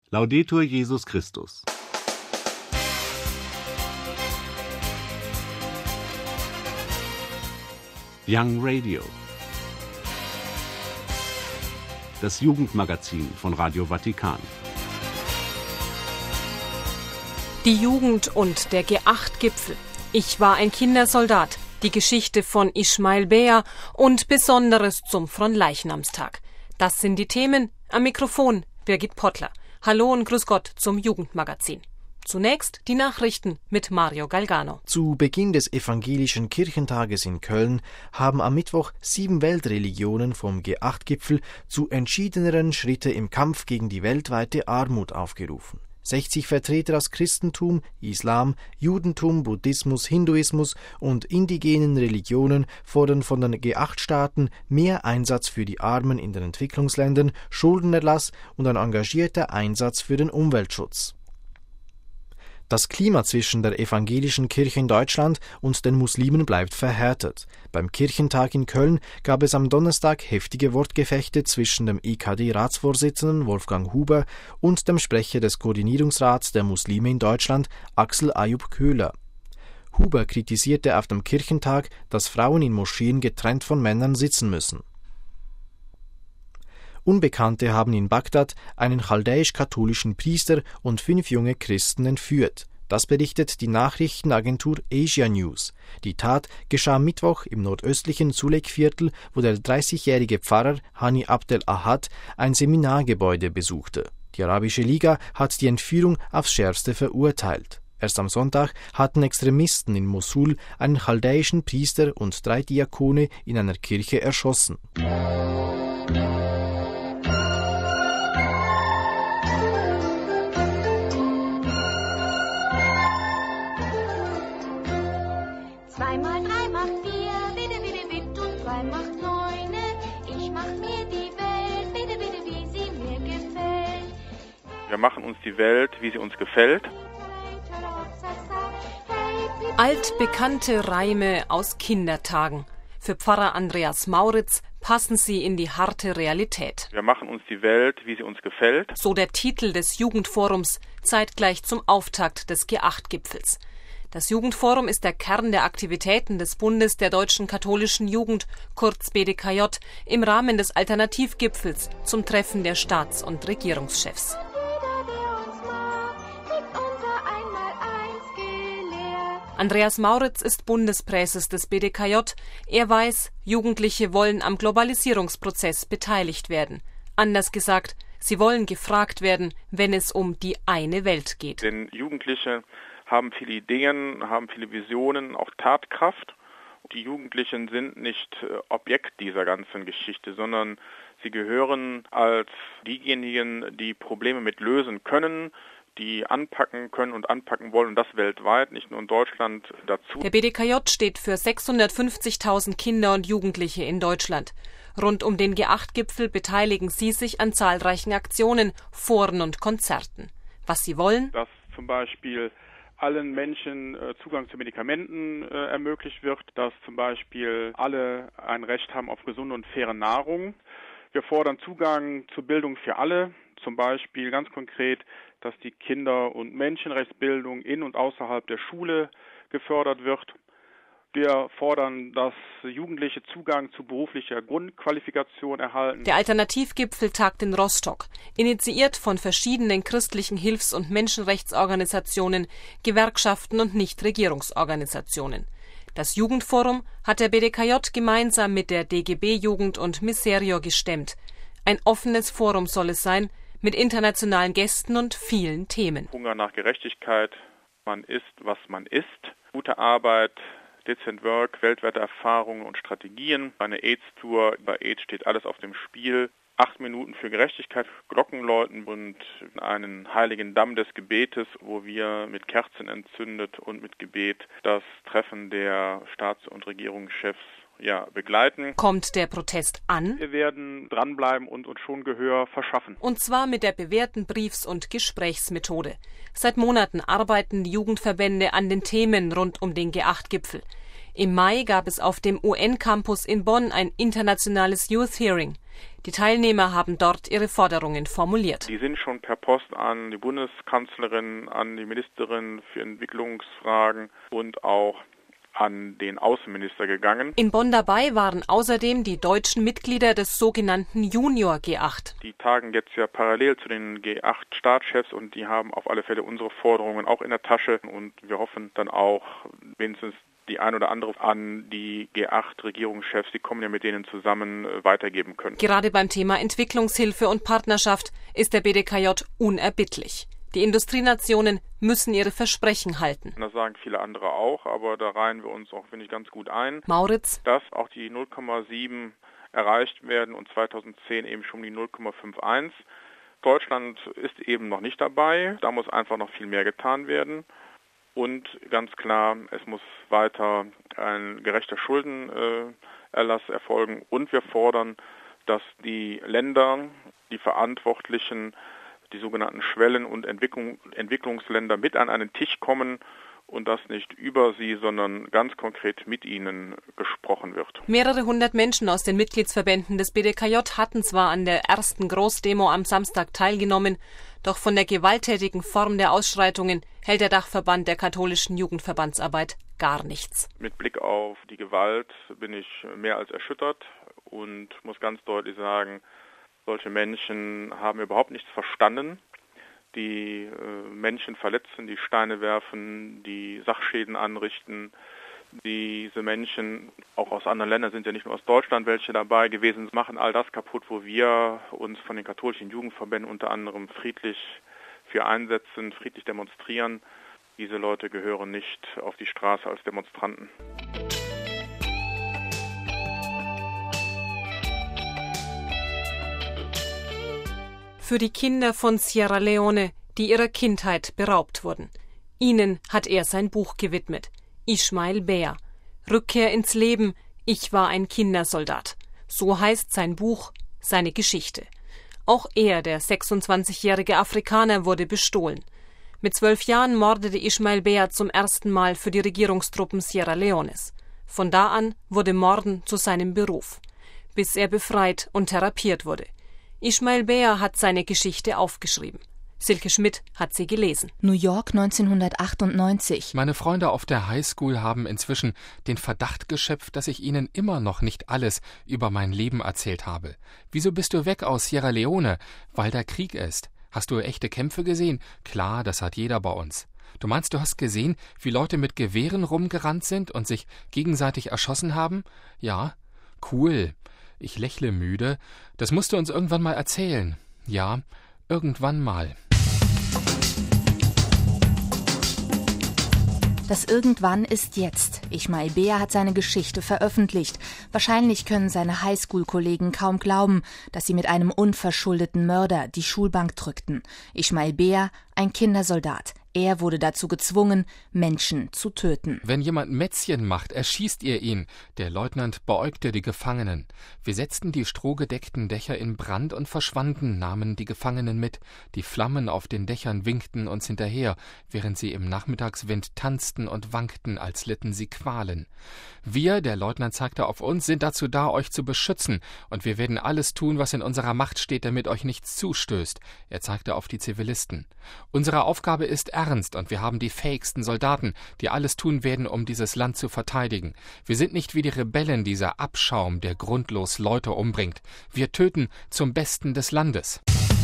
Laudetur Jesus Christus. Young Radio. Das Jugendmagazin von Radio Vatikan. Die Jugend und der G8-Gipfel. Ich war ein Kindersoldat. Die Geschichte von Ismail Beer und Besonderes zum Fronleichnamstag. Das sind die Themen. Am Mikrofon Birgit Pottler. Hallo und grüß Gott zum Jugendmagazin. Zunächst die Nachrichten mit Mario Galgano. Zu Beginn des Evangelischen Kirchentages in Köln haben am Mittwoch 7 Weltreligionen vom G8-Gipfel zu entschiedeneren Schritte im Kampf gegen die weltweite Armut aufgerufen. 60 Vertreter aus Christentum, Islam, Judentum, Buddhismus, Hinduismus und indigenen Religionen fordern von den G8-Staaten mehr Einsatz für die Armen in den Entwicklungsländern, Schuldenerlass und ein engagierter Einsatz für den Umweltschutz. Das Klima zwischen der evangelischen Kirche in Deutschland und den Muslimen bleibt verhärtet. Beim Kirchentag in Köln gab es am Donnerstag heftige Wortgefechte zwischen dem IKD-Ratsvorsitzenden Wolfgang Huber und dem Sprecher des Koordinierungsrats der Muslime in Deutschland, Axel Ayub Köhler. Huber kritisierte auf dem Kirchentag, dass Frauen in Moscheen getrennt von Männern sitzen müssen. Unbekannte haben in Bagdad einen chaldäisch-katholischen Priester und 5 junge Christen entführt. Das berichtet die Nachrichtenagentur Asia News. Die Tat geschah am Mittwoch im nordöstlichen Sulek-Viertel, wo der 30-jährige Pfarrer Hani Abdel Ahad ein Seminargebäude besuchte. Die Arabische Liga hat die Entführung aufs Schärfste verurteilt. Erst am Sonntag hatten Extremisten in Mosul einen chaldäischen Priester und 3 Diakone in einer Kirche erschossen. Wir machen uns die Welt, wie sie uns gefällt. Altbekannte Reime aus Kindertagen. Für Pfarrer Andreas Mauritz passen sie in die harte Realität. Wir machen uns die Welt, wie sie uns gefällt. So der Titel des Jugendforums, zeitgleich zum Auftakt des G8-Gipfels. Das Jugendforum ist der Kern der Aktivitäten des Bundes der deutschen katholischen Jugend, kurz BDKJ, im Rahmen des Alternativgipfels zum Treffen der Staats- und Regierungschefs. Andreas Mauritz ist Bundespräses des BDKJ. Er weiß, Jugendliche wollen am Globalisierungsprozess beteiligt werden. Anders gesagt, sie wollen gefragt werden, wenn es um die eine Welt geht. Denn Jugendliche haben viele Ideen, haben viele Visionen, auch Tatkraft. Die Jugendlichen sind nicht Objekt dieser ganzen Geschichte, sondern sie gehören als diejenigen, die Probleme mit lösen können, die anpacken können und anpacken wollen, und das weltweit, nicht nur in Deutschland, dazu. Der BDKJ steht für 650.000 Kinder und Jugendliche in Deutschland. Rund um den G8-Gipfel beteiligen sie sich an zahlreichen Aktionen, Foren und Konzerten. Was sie wollen? Dass zum Beispiel allen Menschen Zugang zu Medikamenten ermöglicht wird, dass zum Beispiel alle ein Recht haben auf gesunde und faire Nahrung. Wir fordern Zugang zur Bildung für alle, zum Beispiel ganz konkret, dass die Kinder- und Menschenrechtsbildung in und außerhalb der Schule gefördert wird. Wir fordern, dass Jugendliche Zugang zu beruflicher Grundqualifikation erhalten. Der Alternativgipfel tagt in Rostock, initiiert von verschiedenen christlichen Hilfs- und Menschenrechtsorganisationen, Gewerkschaften und Nichtregierungsorganisationen. Das Jugendforum hat der BDKJ gemeinsam mit der DGB Jugend und Miserio gestemmt. Ein offenes Forum soll es sein, mit internationalen Gästen und vielen Themen. Hunger nach Gerechtigkeit, man isst, was man isst, gute Arbeit, Decent Work, weltweite Erfahrungen und Strategien. Eine AIDS-Tour, bei AIDS steht alles auf dem Spiel. 8 Minuten für Gerechtigkeit, Glockenläuten und einen heiligen Damm des Gebetes, wo wir mit Kerzen entzündet und mit Gebet das Treffen der Staats- und Regierungschefs begleiten. Kommt der Protest an? Wir werden dranbleiben und uns schon Gehör verschaffen. Und zwar mit der bewährten Briefs- und Gesprächsmethode. Seit Monaten arbeiten die Jugendverbände an den Themen rund um den G8-Gipfel. Im Mai gab es auf dem UN-Campus in Bonn ein internationales Youth Hearing. Die Teilnehmer haben dort ihre Forderungen formuliert. Die sind schon per Post an die Bundeskanzlerin, an die Ministerin für Entwicklungsfragen und auch an den Außenminister gegangen. In Bonn dabei waren außerdem die deutschen Mitglieder des sogenannten Junior G8. Die tagen jetzt ja parallel zu den G8-Staatschefs und die haben auf alle Fälle unsere Forderungen auch in der Tasche und wir hoffen dann auch wenigstens die ein oder andere an die G8-Regierungschefs, die kommen ja mit denen zusammen, weitergeben können. Gerade beim Thema Entwicklungshilfe und Partnerschaft ist der BDKJ unerbittlich. Die Industrienationen müssen ihre Versprechen halten. Das sagen viele andere auch, aber da reihen wir uns auch, finde ich, ganz gut ein. Mauritz. Dass auch die 0,7 erreicht werden und 2010 eben schon die 0,51. Deutschland ist eben noch nicht dabei. Da muss einfach noch viel mehr getan werden. Und ganz klar, es muss weiter ein gerechter Schuldenerlass erfolgen. Und wir fordern, dass die Länder, die Verantwortlichen, die sogenannten Schwellen- und Entwicklungsländer mit an einen Tisch kommen und das nicht über sie, sondern ganz konkret mit ihnen gesprochen wird. Mehrere hundert Menschen aus den Mitgliedsverbänden des BDKJ hatten zwar an der ersten Großdemo am Samstag teilgenommen, doch von der gewalttätigen Form der Ausschreitungen hält der Dachverband der katholischen Jugendverbandsarbeit gar nichts. Mit Blick auf die Gewalt bin ich mehr als erschüttert und muss ganz deutlich sagen, solche Menschen haben überhaupt nichts verstanden, die Menschen verletzen, die Steine werfen, die Sachschäden anrichten. Diese Menschen, auch aus anderen Ländern, sind ja nicht nur aus Deutschland welche dabei gewesen, machen all das kaputt, wo wir uns von den katholischen Jugendverbänden unter anderem friedlich für einsetzen, friedlich demonstrieren. Diese Leute gehören nicht auf die Straße als Demonstranten. Für die Kinder von Sierra Leone, die ihrer Kindheit beraubt wurden. Ihnen hat er sein Buch gewidmet. Ismael Beer. Rückkehr ins Leben. Ich war ein Kindersoldat. So heißt sein Buch, seine Geschichte. Auch er, der 26-jährige Afrikaner, wurde bestohlen. Mit 12 Jahren mordete Ismael Beer zum ersten Mal für die Regierungstruppen Sierra Leones. Von da an wurde Morden zu seinem Beruf, bis er befreit und therapiert wurde. Ismael Beer hat seine Geschichte aufgeschrieben. Silke Schmidt hat sie gelesen. New York 1998. Meine Freunde auf der Highschool haben inzwischen den Verdacht geschöpft, dass ich ihnen immer noch nicht alles über mein Leben erzählt habe. Wieso bist du weg aus Sierra Leone? Weil da Krieg ist. Hast du echte Kämpfe gesehen? Klar, das hat jeder bei uns. Du meinst, du hast gesehen, wie Leute mit Gewehren rumgerannt sind und sich gegenseitig erschossen haben? Ja, cool. Ich lächle müde. Das musst du uns irgendwann mal erzählen. Ja, irgendwann mal. Das Irgendwann ist jetzt. Ismael Beer hat seine Geschichte veröffentlicht. Wahrscheinlich können seine Highschool-Kollegen kaum glauben, dass sie mit einem unverschuldeten Mörder die Schulbank drückten. Ismael Beer, ein Kindersoldat. Er wurde dazu gezwungen, Menschen zu töten. Wenn jemand Mätzchen macht, erschießt ihr ihn. Der Leutnant beäugte die Gefangenen. Wir setzten die strohgedeckten Dächer in Brand und verschwanden, nahmen die Gefangenen mit. Die Flammen auf den Dächern winkten uns hinterher, während sie im Nachmittagswind tanzten und wankten, als litten sie Qualen. Wir, der Leutnant zeigte auf uns, sind dazu da, euch zu beschützen, und wir werden alles tun, was in unserer Macht steht, damit euch nichts zustößt. Er zeigte auf die Zivilisten. Unsere Aufgabe ist ernst, und wir haben die fähigsten Soldaten, die alles tun werden, um dieses Land zu verteidigen. Wir sind nicht wie die Rebellen, dieser Abschaum, der grundlos Leute umbringt. Wir töten zum Besten des Landes.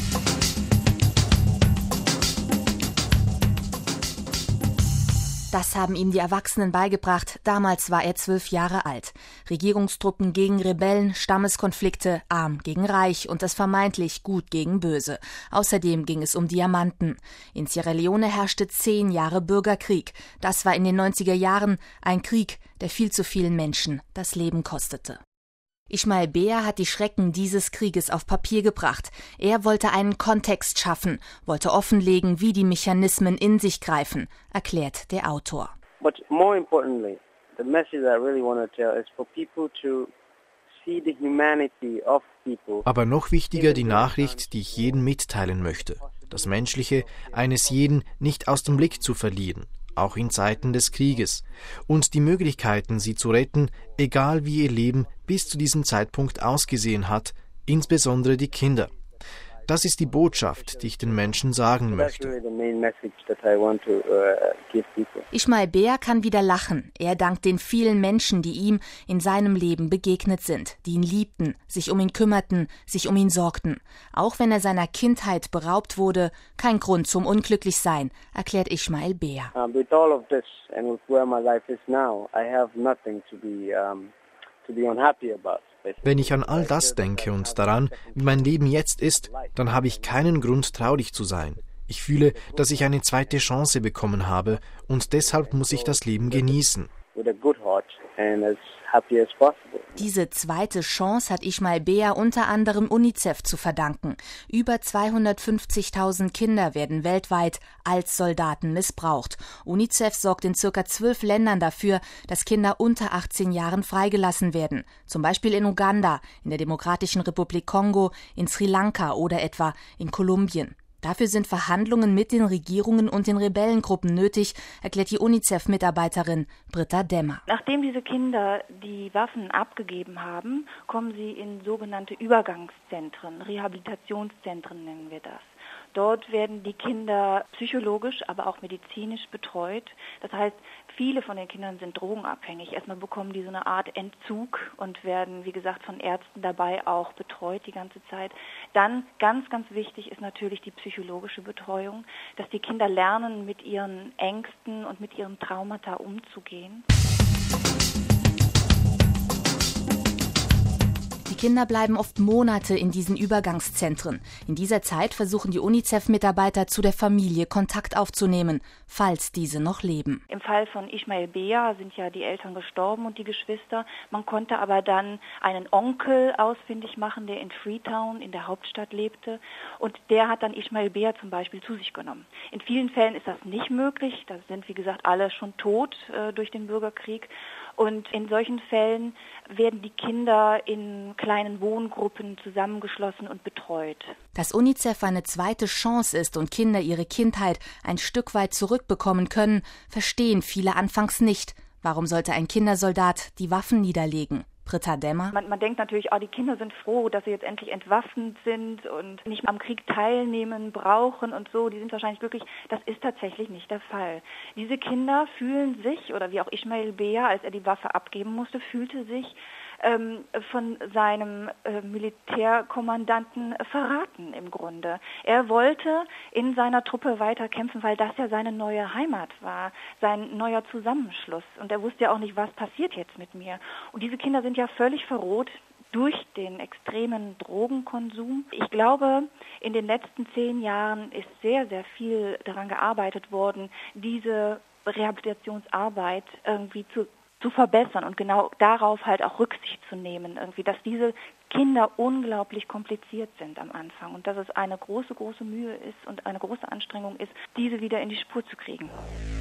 Das haben ihm die Erwachsenen beigebracht. Damals war er 12 Jahre alt. Regierungstruppen gegen Rebellen, Stammeskonflikte, arm gegen reich und das vermeintlich Gut gegen Böse. Außerdem ging es um Diamanten. In Sierra Leone herrschte 10 Jahre Bürgerkrieg. Das war in den 90er Jahren ein Krieg, der viel zu vielen Menschen das Leben kostete. Ismael Beer hat die Schrecken dieses Krieges auf Papier gebracht. Er wollte einen Kontext schaffen, wollte offenlegen, wie die Mechanismen in sich greifen, erklärt der Autor. But more importantly, the message I really want to tell is for people to see the humanity of people. Aber noch wichtiger die Nachricht, die ich jedem mitteilen möchte. Das Menschliche eines jeden nicht aus dem Blick zu verlieren. auch in Zeiten des Krieges, und die Möglichkeiten, sie zu retten, egal wie ihr Leben bis zu diesem Zeitpunkt ausgesehen hat, insbesondere die Kinder. Das ist die Botschaft, die ich den Menschen sagen möchte. Ismail Beer kann wieder lachen. Er dankt den vielen Menschen, die ihm in seinem Leben begegnet sind, die ihn liebten, sich um ihn kümmerten, sich um ihn sorgten. Auch wenn er seiner Kindheit beraubt wurde, kein Grund zum Unglücklichsein, erklärt Ismail Beer. With all of this and with where my life is now, I have nothing to be unhappy about. Wenn ich an all das denke und daran, wie mein Leben jetzt ist, dann habe ich keinen Grund, traurig zu sein. Ich fühle, dass ich eine zweite Chance bekommen habe und deshalb muss ich das Leben genießen. Diese zweite Chance hat Ismail Beer unter anderem UNICEF zu verdanken. Über 250.000 Kinder werden weltweit als Soldaten missbraucht. UNICEF sorgt in ca. 12 Ländern dafür, dass Kinder unter 18 Jahren freigelassen werden. Zum Beispiel in Uganda, in der Demokratischen Republik Kongo, in Sri Lanka oder etwa in Kolumbien. Dafür sind Verhandlungen mit den Regierungen und den Rebellengruppen nötig, erklärt die UNICEF-Mitarbeiterin Britta Demmer. Nachdem diese Kinder die Waffen abgegeben haben, kommen sie in sogenannte Übergangszentren, Rehabilitationszentren nennen wir das. Dort werden die Kinder psychologisch, aber auch medizinisch betreut. Das heißt, viele von den Kindern sind drogenabhängig. Erstmal bekommen die so eine Art Entzug und werden, wie gesagt, von Ärzten dabei auch betreut die ganze Zeit. Dann ganz, ganz wichtig ist natürlich die psychologische Betreuung, dass die Kinder lernen, mit ihren Ängsten und mit ihren Traumata umzugehen. Die Kinder bleiben oft Monate in diesen Übergangszentren. In dieser Zeit versuchen die UNICEF-Mitarbeiter zu der Familie Kontakt aufzunehmen, falls diese noch leben. Im Fall von Ismail Beer sind ja die Eltern gestorben und die Geschwister. Man konnte aber dann einen Onkel ausfindig machen, der in Freetown, in der Hauptstadt, lebte. Und der hat dann Ismail Beer zum Beispiel zu sich genommen. In vielen Fällen ist das nicht möglich. Da sind, wie gesagt, alle schon tot durch den Bürgerkrieg. Und in solchen Fällen werden die Kinder in kleinen Wohngruppen zusammengeschlossen und betreut. Dass UNICEF eine zweite Chance ist und Kinder ihre Kindheit ein Stück weit zurückbekommen können, verstehen viele anfangs nicht. Warum sollte ein Kindersoldat die Waffen niederlegen? Britta Demmer. Man denkt natürlich, die Kinder sind froh, dass sie jetzt endlich entwaffnet sind und nicht am Krieg teilnehmen brauchen und so. Die sind wahrscheinlich glücklich. Das ist tatsächlich nicht der Fall. Diese Kinder fühlen sich, oder wie auch Ismail Beer, als er die Waffe abgeben musste, fühlte sich von seinem Militärkommandanten verraten im Grunde. Er wollte in seiner Truppe weiter kämpfen, weil das ja seine neue Heimat war, sein neuer Zusammenschluss. Und er wusste ja auch nicht, was passiert jetzt mit mir. Und diese Kinder sind ja völlig verroht durch den extremen Drogenkonsum. Ich glaube, in den letzten 10 Jahren ist sehr, sehr viel daran gearbeitet worden, diese Rehabilitationsarbeit irgendwie zu verbessern und genau darauf halt auch Rücksicht zu nehmen, irgendwie, dass diese Kinder unglaublich kompliziert sind am Anfang und dass es eine große, große Mühe ist und eine große Anstrengung ist, diese wieder in die Spur zu kriegen.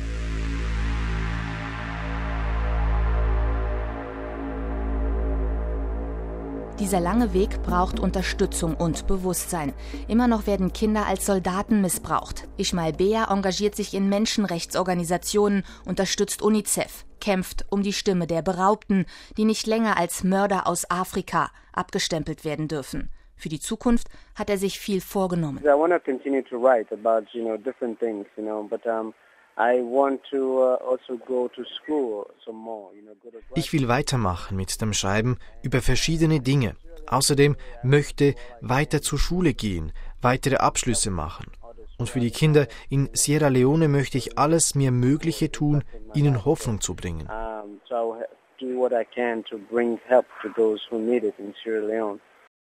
Dieser lange Weg braucht Unterstützung und Bewusstsein. Immer noch werden Kinder als Soldaten missbraucht. Ismail Beer engagiert sich in Menschenrechtsorganisationen, unterstützt UNICEF, kämpft um die Stimme der Beraubten, die nicht länger als Mörder aus Afrika abgestempelt werden dürfen. Für die Zukunft hat er sich viel vorgenommen. I want to continue to write about, different things, but I want to also go to school some more, Ich will weitermachen mit dem Schreiben über verschiedene Dinge. Außerdem möchte weiter zur Schule gehen, weitere Abschlüsse machen. Und für die Kinder in Sierra Leone möchte ich alles mir Mögliche tun, ihnen Hoffnung zu bringen. So I do what I can to bring help to those who need it in Sierra Leone.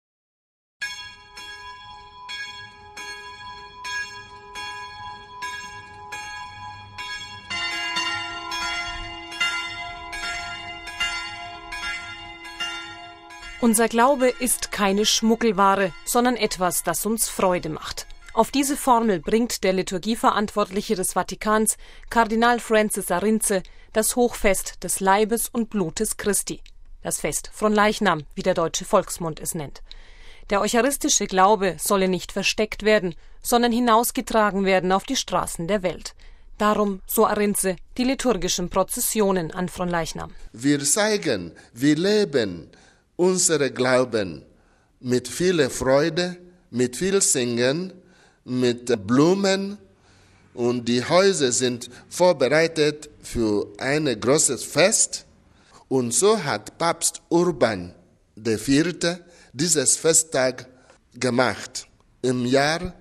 Unser Glaube ist keine Schmuggelware, sondern etwas, das uns Freude macht. Auf diese Formel bringt der Liturgieverantwortliche des Vatikans, Kardinal Francis Arinze, das Hochfest des Leibes und Blutes Christi. Das Fest Fronleichnam, wie der deutsche Volksmund es nennt. Der eucharistische Glaube solle nicht versteckt werden, sondern hinausgetragen werden auf die Straßen der Welt. Darum, so Arinze, die liturgischen Prozessionen an Fronleichnam. Wir zeigen, wir leben unsere Glauben mit viel Freude, mit viel Singen, mit Blumen, und die Häuser sind vorbereitet für ein großes Fest. Und so hat Papst Urban IV. Dieses Festtag gemacht im Jahr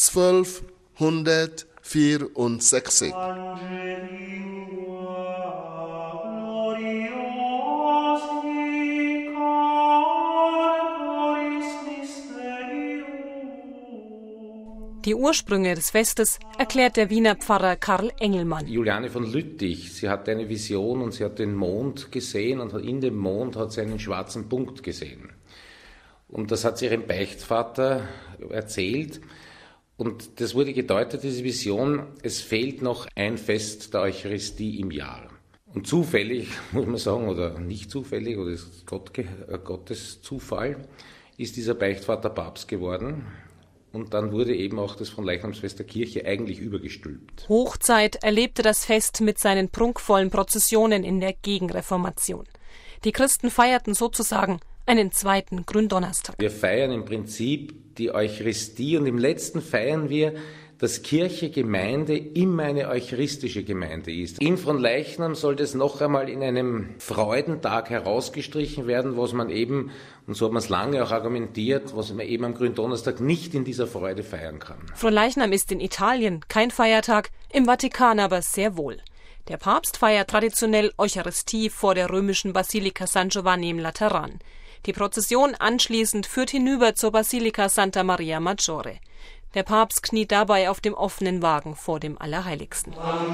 1264. Die Ursprünge des Festes erklärt der Wiener Pfarrer Karl Engelmann. Juliane von Lüttich, sie hatte eine Vision und sie hat den Mond gesehen und in dem Mond hat sie einen schwarzen Punkt gesehen. Und das hat sie ihrem Beichtvater erzählt und das wurde gedeutet, diese Vision, es fehlt noch ein Fest der Eucharistie im Jahr. Und zufällig, muss man sagen, oder nicht zufällig, oder ist Gottes Zufall, ist dieser Beichtvater Papst geworden. Und dann wurde eben auch das Fronleichnamsfest der Kirche eigentlich übergestülpt. Hochzeit erlebte das Fest mit seinen prunkvollen Prozessionen in der Gegenreformation. Die Christen feierten sozusagen einen zweiten Gründonnerstag. Wir feiern im Prinzip die Eucharistie und im letzten feiern wir, dass Kirche-Gemeinde immer eine eucharistische Gemeinde ist. In Fronleichnam soll das noch einmal in einem Freudentag herausgestrichen werden, was man eben, und so hat man es lange auch argumentiert, was man eben am Gründonnerstag nicht in dieser Freude feiern kann. Fronleichnam ist in Italien kein Feiertag, im Vatikan aber sehr wohl. Der Papst feiert traditionell Eucharistie vor der römischen Basilika San Giovanni im Lateran. Die Prozession anschließend führt hinüber zur Basilika Santa Maria Maggiore. Der Papst kniet dabei auf dem offenen Wagen vor dem Allerheiligsten.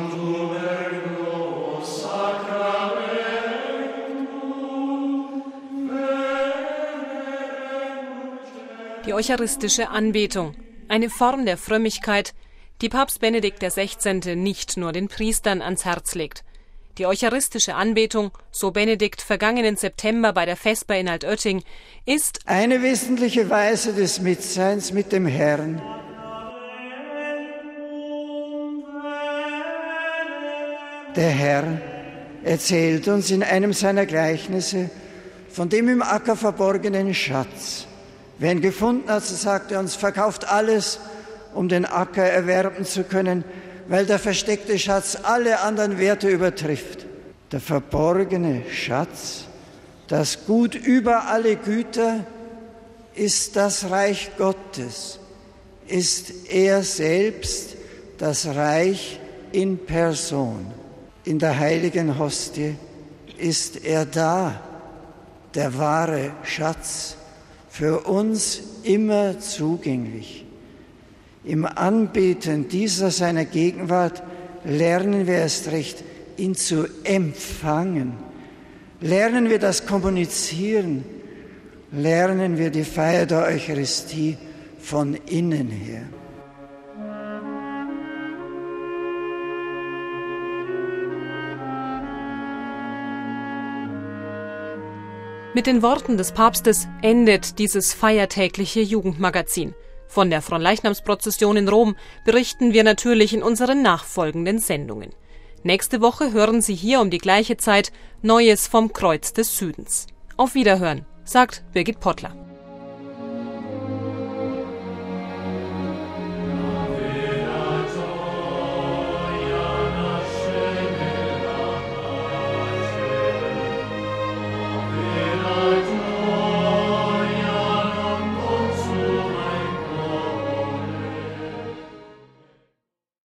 Die eucharistische Anbetung, eine Form der Frömmigkeit, die Papst Benedikt XVI. Nicht nur den Priestern ans Herz legt. Die eucharistische Anbetung, so Benedikt vergangenen September bei der Vesper in Altötting, ist eine wesentliche Weise des Mitseins mit dem Herrn. Der Herr erzählt uns in einem seiner Gleichnisse von dem im Acker verborgenen Schatz. Wer ihn gefunden hat, so sagt er uns, verkauft alles, um den Acker erwerben zu können, weil der versteckte Schatz alle anderen Werte übertrifft. Der verborgene Schatz, das Gut über alle Güter, ist das Reich Gottes, ist er selbst, das Reich in Person. In der heiligen Hostie ist er da, der wahre Schatz, für uns immer zugänglich. Im Anbeten dieser seiner Gegenwart lernen wir erst recht, ihn zu empfangen. Lernen wir das Kommunizieren, lernen wir die Feier der Eucharistie von innen her. Mit den Worten des Papstes endet dieses feiertägliche Jugendmagazin. Von der Fronleichnamsprozession in Rom berichten wir natürlich in unseren nachfolgenden Sendungen. Nächste Woche hören Sie hier um die gleiche Zeit Neues vom Kreuz des Südens. Auf Wiederhören, sagt Birgit Pottler.